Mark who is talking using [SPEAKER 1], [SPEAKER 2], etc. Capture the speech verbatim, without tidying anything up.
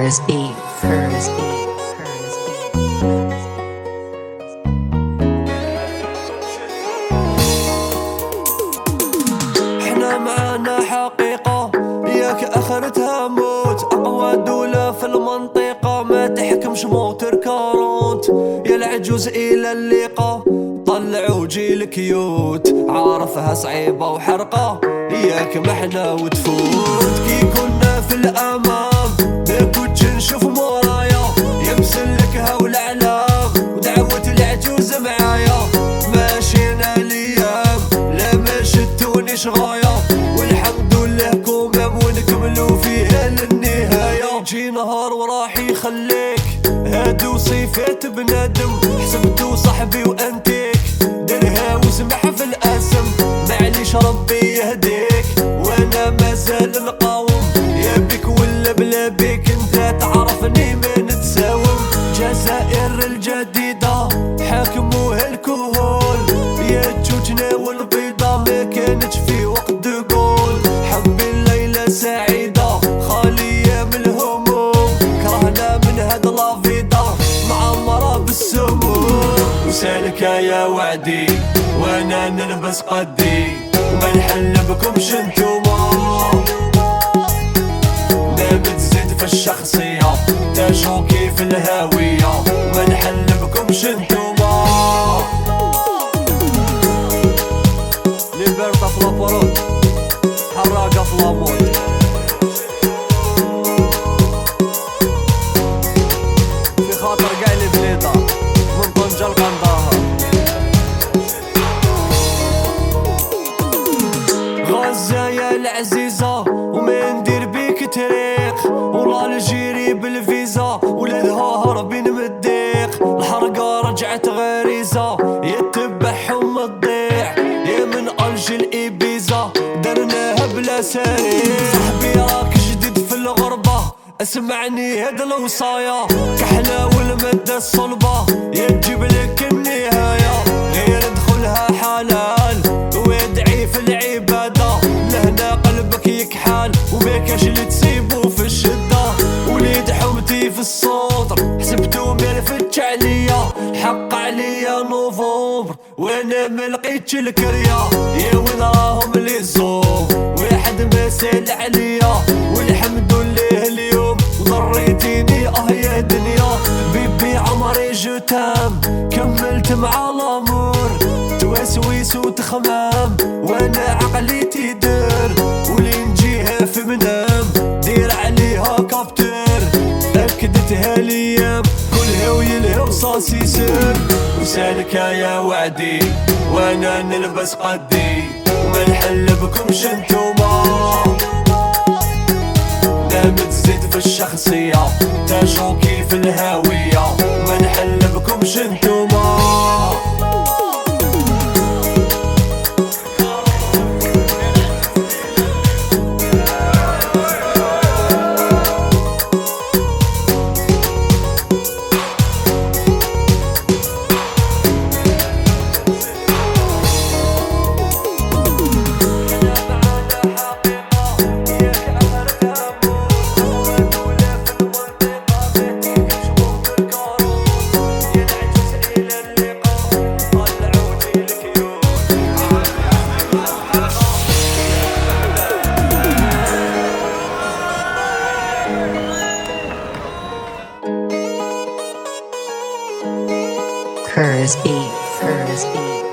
[SPEAKER 1] Curtis beat, Curtis beat, Curtis beat.
[SPEAKER 2] احنا معانا حقيقة ياك اخرتها موت، اقوى دولة في المنطقة ما تحكمش موتر كارونت. يا العجوز الى اللقاء طلعوا جيل كيوت، عارفها صعيبة وحرقة ياك محنا وتفوت. كي كنا في الامام ما كنتش نشوف مورايا، يمسلكها والعلام ودعوة العجوز معايا. ماشينا الايام لا ما شدونيش غاية، والحمد لله كمام ونكملوا فيها للنهاية. جي نهار وراح يخليك هادو صفات بنادم، حسبتو صاحبي وانتيك درها وسمح في الاسم. معليش ربي يهديك وانا مازال نقاوم، يا بيك ولا بلا بيك انت تعرفني ما نتساوم. جزائر الجديدة حاكموها الكهول، يا تشوتنا والبيضة ما كانتش في وقت دقول. حبي الليلة سعيدة خالية من الهموم، كرهنا من هاد لافيدا معمرة بالسموم. وسالكة يا وعدي وانا نلبس قدي، وما نحل بكمش انتوما ما بتزيد في الشخصية تشوكي في الهاوية. وما نحل بكمش انتوما ليبرتا في لابورود حراقة في لاموت. في خاطر قايل بليطة من طنجة لقندهار. غزة يا العزيزة وما ندير بيك طريق، ولا الجيري بالفيزا ولادها هربين من الضيق. الحرقة رجعت غريزة يتبعهم الضيع، يا من الجي الإبيزا درناها بلا سريع. صاحبي راك جديد في الغربة اسمعني هاد الوصايا، كحلة والمادة الصلبة يا تجيب لك النهاية. غير ادخلها حلال وادعي في العبادة، لهنا قلبك يكحال وماكاش اللي تسيبو في الشدة. وليد حومتي في الصدر حسبتو مالفتش عليا، الحق عليا نوفمبر وانا ما لقيتش الكريا. يا وين راهم لي الزوم واحد ما سال عليا، والحمد لله اليوم ضريتيني اه يا دنيا. بيبي عمري جوتام كملت مع لامور، توسويس وتخمام وانا عقلي تيدر. ولين نجيها في منام دير عليها كابتر، اكدتها الايام كلها ويلها صاصي سر. وسالكة يا وعدي وانا نلبس قدي، وما نحل بكمش انتوما لا بتزيد في الشخصية تشوكي في الهاوية. وما نحل بكمش انتوما
[SPEAKER 1] Curtis beat, Curtis beat.